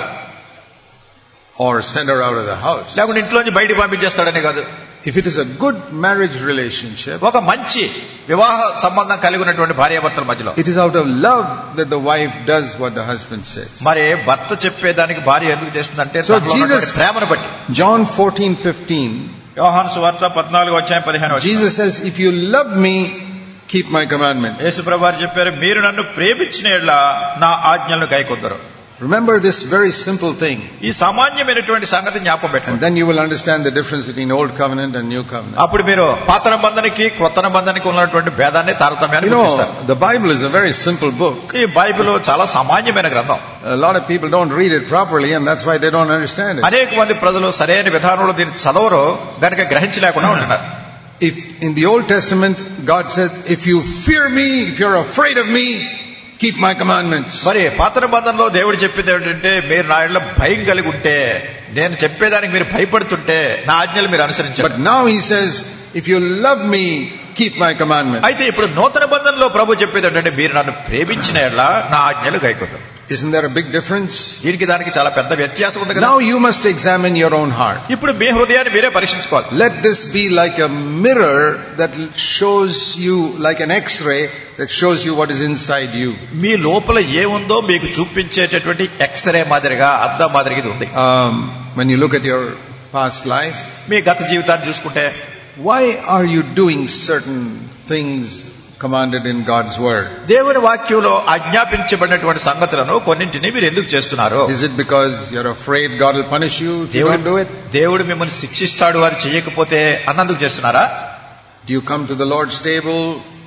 Or send her out of the house.
లేకుంటే ఇంట్లోంచి బయటికి పంపించేస్తాడని కాదు.
If it is a good marriage relationship,
ఒక మంచి వివాహ సంబంధం కలిగి ఉన్నటువంటి భార్యాభర్తల మధ్యలో,
it is out of love that the wife does what the husband says.
మరి భర్త చెప్పేదానికి భార్య ఎందుకు చేస్తుందంటే
So Jesus,
ప్రేమను బట్టి.
John fourteen fifteen,
యోహాను సువార్త పద్నాలుగో అధ్యాయం పదిహేను వచనం.
Jesus says, if you love me, keep my commandments.
యేసుప్రభు వారు చెప్పారు, మీరు నన్ను ప్రేమించిన యెడల నా ఆజ్ఞలను గైకొందురు.
Remember this very simple thing.
ఈ సామాన్యమైనటువంటి సంగతి జ్ఞాపకం
And
పెట్టుకోండి.
then you will understand the difference between old covenant and new covenant.
అప్పుడు మీరు పాత నిబంధనకి క్రొత్త నిబంధనకి ఉన్నటువంటి భేదాన్ని తారతమ్యాన్ని
You
గుర్తిస్తారు.
know, the Bible is a very simple book.
ఈ బైబిల్ చాలా సామాన్యమైన గ్రంథం.
A lot of people don't read it properly and that's why they don't understand it.
అనేక మంది ప్రజలు సరైన విధానంలో దీన్ని చదవరు, గనుక గ్రహించలేకుండా ఉంటున్నారు.
If in the Old Testament, God says, if you fear me, if you're afraid of me, keep my commandments.
మరి పాత నిబంధనలో దేవుడు చెప్పేది ఏమిటంటే, మీరు నా యెడల భయం కలిగి ఉంటే, నేను చెప్పేదానికి మీరు భయపడుతుంటే నా ఆజ్ఞలు మీరు అనుసరించాలి.
But now he says, if you love me, keep my commandments.
అయితే ఇప్పుడు నూతన నిబంధనలో ప్రభు చెప్పేది ఏంటంటే, మీరు నన్ను ప్రేమించిన యెడల నా ఆజ్ఞలు గైకొందురు.
Isn't there a big difference?
దీనికి దానికి చాలా పెద్ద వ్యత్యాసం ఉంది కదా.
Now you must examine your own heart.
ఇప్పుడు మీ హృదయాన్ని మీరే పరీక్షించుకోవాలి.
Let this be like a mirror that shows you, like an x-ray that shows you what is inside you.
మీ లోపల ఏముందో మీకు చూపించేటటువంటి ఎక్స్రే మాదిరిగా, అద్దం మాదిరిగా ఇది ఉంది.
Um, when you look at your past life,
మీ గత జీవితాన్ని చూసుకుంటే,
why are you doing certain things commanded in God's word?
దేవుని వాక్యంలో ఆజ్ఞాపించబడినటువంటి సంగతులను కొన్నింటిని మీరు ఎందుకు చేస్తున్నారు?
Is it because you're afraid God will punish you if you don't do it?
దేవుడు మిమ్మల్ని శిక్షిస్తాడు అది చేయకపోతే అన్నందుకు చేస్తున్నారా?
Do you come to the Lord's table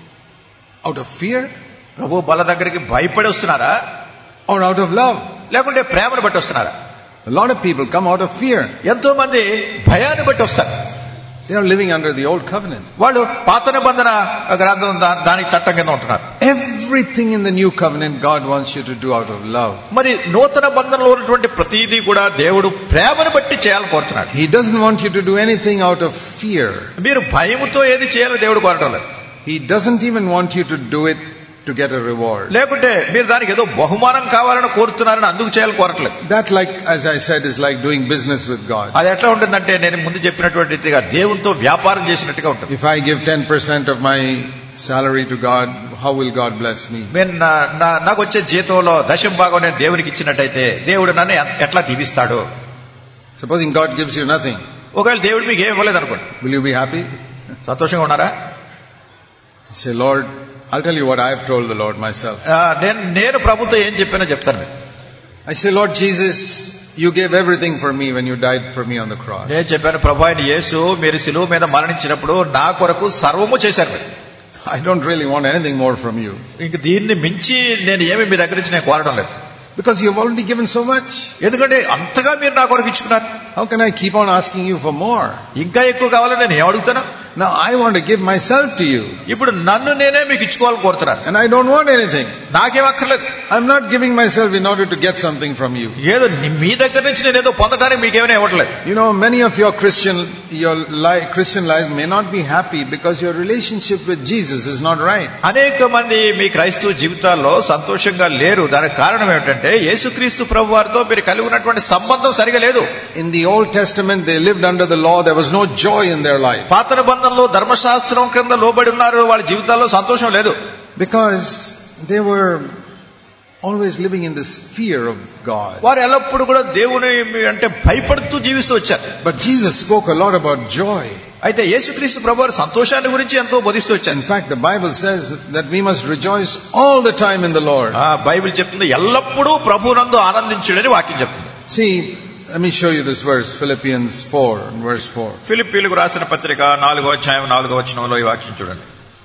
out of fear
ప్రభు బల దగ్గరికి భయపడి వస్తున్నారా,
or out of love?
లేకుంటే ప్రేమను బట్టి వస్తున్నారా?
A lot of people come out of fear.
ఎంతో మంది భయాన్ని బట్టి వస్తారు.
They are living under the old covenant.
వాళ్ళు పాత నిబంధన గ్రంథం దా- దానికి చట్టం కింద ఉంటున్నారు.
Everything in the new covenant God wants you to do out of love.
మరి నూతన బంధనలో ఉన్నటువంటి ప్రతిదీ కూడా దేవుడు ప్రేమను బట్టి చేయాలని కోరుతున్నాడు.
He doesn't want you to do anything out of fear.
మీరు భయముతో ఏది చేయాలని దేవుడు కోరటం లేదు.
He doesn't even want you to do it to get a reward.
లేకుంటే మీరు దానికి ఏదో బహుమానం కావాలని కోరుతున్నారని అందుకు చేయాలని కోరట్లేదు.
That, like as I said, is like doing business with God.
అది ఎట్లా ఉంటుందంటే, నేను ముందు చెప్పినటువంటి రీతిగా దేవునితో వ్యాపారం చేసినట్టుగా ఉంటుంది.
If I give ten percent of my salary to God, how will God bless me?
నేను నా- నా- నాకు వచ్చే జీతంలో దశమ భాగం నేను దేవునికి ఇచ్చినట్టయితే దేవుడు నన్ను ఎ- ఎట్లా దీవిస్తాడు?
Supposing God gives you nothing,
ఒకవేళ దేవుడు మీకు ఏమి ఇవ్వలేదు అనుకోండి,
will you be happy?
సంతోషంగా ఉన్నారా?
Say, Lord, I'll tell you what I have told the Lord myself.
ఆ, నేను నేను ప్రభుతో ఏం చెప్పానో చెప్తాను.
I say, Lord Jesus, you gave everything for me when you died for me on the cross.
నేను చెప్పాను, ప్రభు అయిన యేసు మీరు శిలువ మీద మరణించినప్పుడు నా కొరకు సర్వము చేశారు.
I don't really want anything more from you.
ఇంక దీన్ని మించి నేను ఏమి మీ దగ్గర నుంచి నేను కోరడం లేదు.
Because you've already given so much.
ఎందుకంటే అంతగా మీరు నా కొరకు ఇచ్చుకున్నారు.
How can I keep on asking you for more?
ఇంకా ఎక్కువ కావాలని నేను ఏమడుగుతాను?
Now I want to give myself to you.
ఇప్పుడు నన్ను నేనే మీకు ఇచ్చుకోవాలని కోరుతున్నాను.
And I don't want anything.
నాకేం అక్కర్లేదు.
I'm not giving myself in order to get something from you.
ఏదో ని- మీ దగ్గర నుంచి నేను ఏదో పొందడానికి మీకేమైనా ఇవ్వట్లేదు.
You know, many of your Christian, your life, Christian life may not be happy because your relationship with Jesus is not right.
అనేక మంది మీ క్రైస్తవ జీవితాల్లో సంతోషంగా లేరు. దానికి కారణం ఏమిటంటే, యేసుక్రీస్తు ప్రభు వారితో మీరు కలిగి ఉన్నటువంటి సంబంధం సరిగా లేదు.
In the Old Testament, they lived under the law. There was no joy in their life.
పాత నిబంధనలో ధర్మశాస్త్రం క్రింద లోబడి ఉన్నారు. వాళ్ళ జీవితాల్లో సంతోషం లేదు.
Because they were always living in this fear of God.
వారు ఎల్లప్పుడూ కూడా దేవుని అంటే భయపడుతూ జీవిస్తూ వచ్చారు.
But Jesus spoke a lot about joy.
అయితే యేసుక్రీస్తు ప్రభు వారు సంతోషాన్ని గురించి ఎంతో బోధిస్తూ వచ్చారు.
In fact, the Bible says that we must rejoice all the time in the Lord.
ఆ బైబిల్ చెప్తుంది, ఎల్లప్పుడూ ప్రభువునందు ఆనందించుడని వాక్యం చెప్తుంది.
See, let me show you this verse, Philippians four, verse four.
ఫిలిప్పీయులకు రాసిన పత్రిక నాలుగో అధ్యాయం నాలుగో వచనంలో ఈ వాక్యం చూడండి.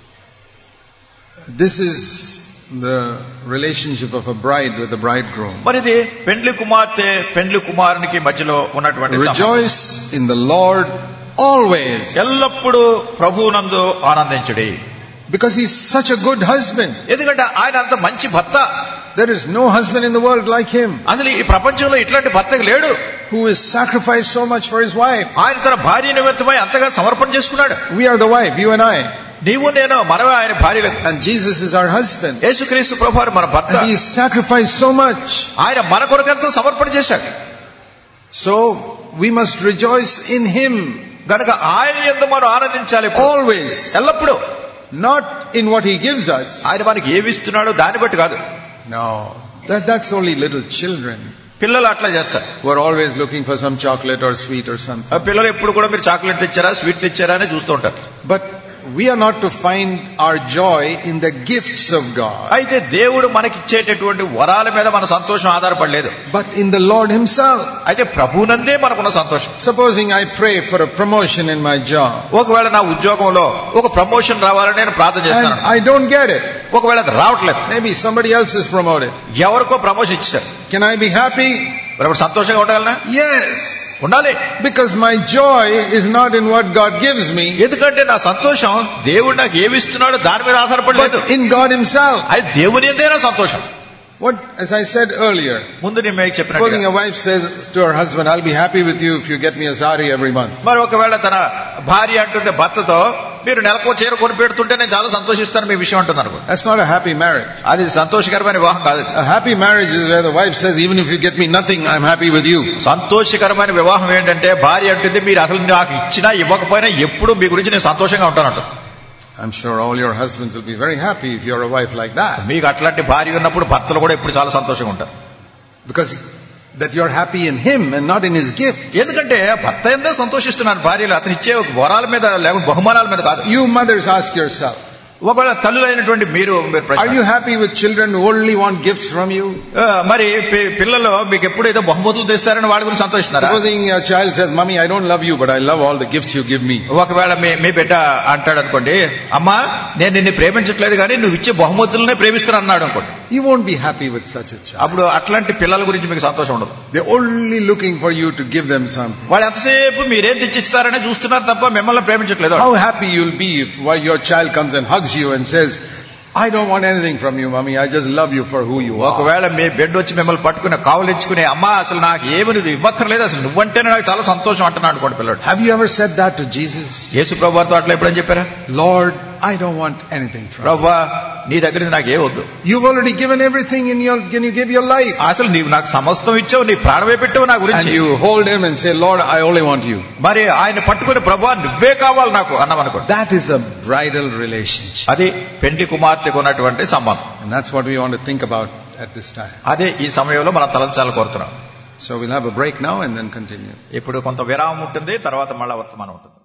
This is the relationship of a bride with the bridegroom.
మరి ఇది పెండ్లి కుమార్తె పెండ్లి కుమారునికి మధ్యలో ఉన్నటువంటి సంబంధం.
Rejoice in the Lord always.
ఎల్లప్పుడూ ప్రభువునందు ఆనందించుడి.
Because he's such a good husband.
ఎందుకంటే ఆయన అంత మంచి భర్త.
There is no husband in the world like him,
అసలు ఈ ప్రపంచంలో ఇట్లాంటి భర్త లేడు.
who has sacrificed so much for his wife.
ఆయన తన భార్య నిమిత్తమై అంతగా సమర్పణ చేసుకున్నాడు.
We are the wife, you and I.
నీవు నేను మనమే ఆయన భార్యలు.
And Jesus is our husband.
యేసుక్రీస్తు ప్రభువారు మన భర్త.
And he sacrificed so much.
ఆయన మన కొరకు ఎంతో సమర్పణ చేశాడు.
So we must rejoice in him.
గనుక ఆయన యందు మనం ఆనందించాలి
Always.
ఎల్లప్పుడూ.
Not in what he gives us.
ఆయన మనకి ఏమి ఇస్తున్నాడో దాన్ని బట్టి కాదు.
No. That, that's only little children.
పిల్లలు అట్లా చేస్తారు.
who are always looking for some chocolate or sweet or something.
ఆ పిల్లలు ఎప్పుడు కూడా మీరు చాక్లెట్ తెచ్చారా, స్వీట్ తెచ్చారా అని చూస్తూ ఉంటారు.
But we are not to find our joy in the gifts of God,
అయితే దేవుడు మనకిచ్చేటటువంటి వరాల మీద మన సంతోషం ఆధారపడలేదు,
but in the Lord Himself.
అయితే ప్రభువునందే మనకున్న సంతోషం.
Supposing I pray for a promotion in my job,
ఒకవేళ నా ఉద్యోగంలో ఒక ప్రమోషన్ రావాలని నేను ప్రార్థన
and
చేస్తాను,
I don't get it.
ఒకవేళ అది రావట్లేదు,
Maybe somebody else is promoted.
ఎవరికో ప్రమోషన్ ఇచ్చారు,
Can I be happy?
మరి అప్పుడు సంతోషంగా ఉండగలనా?
Yes.
ఉండాలి.
Because my joy is not in what God gives me,
ఎందుకంటే నా సంతోషం దేవుడు నాకు ఏమిస్తున్నాడో దాని మీద ఆధారపడలేదు,
but in God Himself.
అది దేవుని ఎందే నా సంతోషం.
What, as I said earlier,
ముందు నేను మీకు
supposing
చెప్పినట్టు
a wife says to her husband, I'll be happy with you if you get me a sari every month.
మరి ఒకవేళ తన భార్య అంటుంది భర్తతో, మీరు నెలకు చీర కొని పెడుతుంటే నేను చాలా సంతోషిస్తాను మీ విషయం అంటుంది అనుకో,
That's not a happy marriage.
అది సంతోషకరమైన వివాహం కాదు.
A happy marriage is where the wife says, even if you get me nothing, I'm happy with you.
సంతోషకరమైన వివాహం ఏంటంటే భార్య అంటుంది, మీరు అసలు నాకు ఇచ్చినా ఇవ్వకపోయినా ఎప్పుడు మీ గురించి నేను సంతోషంగా ఉంటానంట.
I'm sure all your husbands will be very happy if you're a wife like that,
మీకు అట్లాంటి భార్య ఉన్నప్పుడు భర్తలు కూడా ఎప్పుడు చాలా సంతోషంగా ఉంటారు.
because that you're happy in Him and not in His gift.
ఎందుకంటే భర్త ఎంతో సంతోషిస్తున్నారు భార్యలు, అతను ఇచ్చే వరాల మీద లేకుంటే బహుమానాల మీద కాదు.
You mothers ask yourself,
ఒకవేళ తల్లులైనటువంటి మీరు మీరు
are
ప్రశ్న,
you happy with children who only want gifts from you?
ఆ, మరి పి- పిల్లలు మీకు ఎప్పుడు ఏదో బహుమతులు తెస్తారని వాళ్ళ గురించి సంతోషిస్తున్నారా?
Supposing a child says, Mommy, I don't love you, but I love all the gifts you give me.
ఒకవేళ మీ మీ బిడ్డ అంటాడు అనుకోండి, అమ్మా నేను నిన్ను ప్రేమించట్లేదు కానీ నువ్వు ఇచ్చే బహుమతులనే ప్రేమిస్తున్నా అన్నాడు అనుకోండి,
You won't be happy with such a child.
అప్పుడు అట్లాంటి పిల్లల గురించి మీకు సంతోషం ఉండదు.
They're only looking for you to give them something.
వాళ్ళు ఎంతసేపు మీరేం తెచ్చిస్తారనే చూస్తున్నారు తప్ప మిమ్మల్ని ప్రేమించట్లేదు.
How happy you'll be if while your child comes and hugs you and says, I don't want anything from you, Mommy, I just love you for who you are.
ఒకవేళ మీ బిడ్డ వచ్చి మిమ్మల్ని పట్టుకుని కావులించుకుని, అమ్మా అసలు నాకు ఏమి నువ్వు ఇవ్వక్కర్లేదు, అసలు నువ్వంటేనే నాకు చాలా సంతోషం అంటున్నాడు అనుకోండి పిల్లడు.
Have you ever said that to Jesus?
యేసు ప్రభు వారితో అట్లా ఎప్పుడని చెప్పారా?
Lord, I don't want anything from you.
ప్రభువా నీ దగ్గర నుంచి నాకు ఏ వద్దు,
You've already given everything in your, can you give your life?
అసలు నీవు నాకు సమస్తం ఇచ్చావు, నీ ప్రాణమే పెట్టావు నా
And
గురించి.
you hold Him and say, Lord, I only want you.
మరి ఆయన పట్టుకుని ప్రభువా నువ్వే కావాలి నాకు అన్నాం అనుకోండి,
That is a bridal relationship.
అది పెండి కుమార్తెకు ఉన్నటువంటి సంబంధం.
And that's what we want to think about at this time.
అదే ఈ సమయంలో మనం తలంచాలని కోరుతున్నాం.
So we'll have a break now and then continue.
ఇప్పుడు కొంత విరామం ఉంటుంది, తర్వాత మళ్ళా వర్తమానం ఉంటుంది.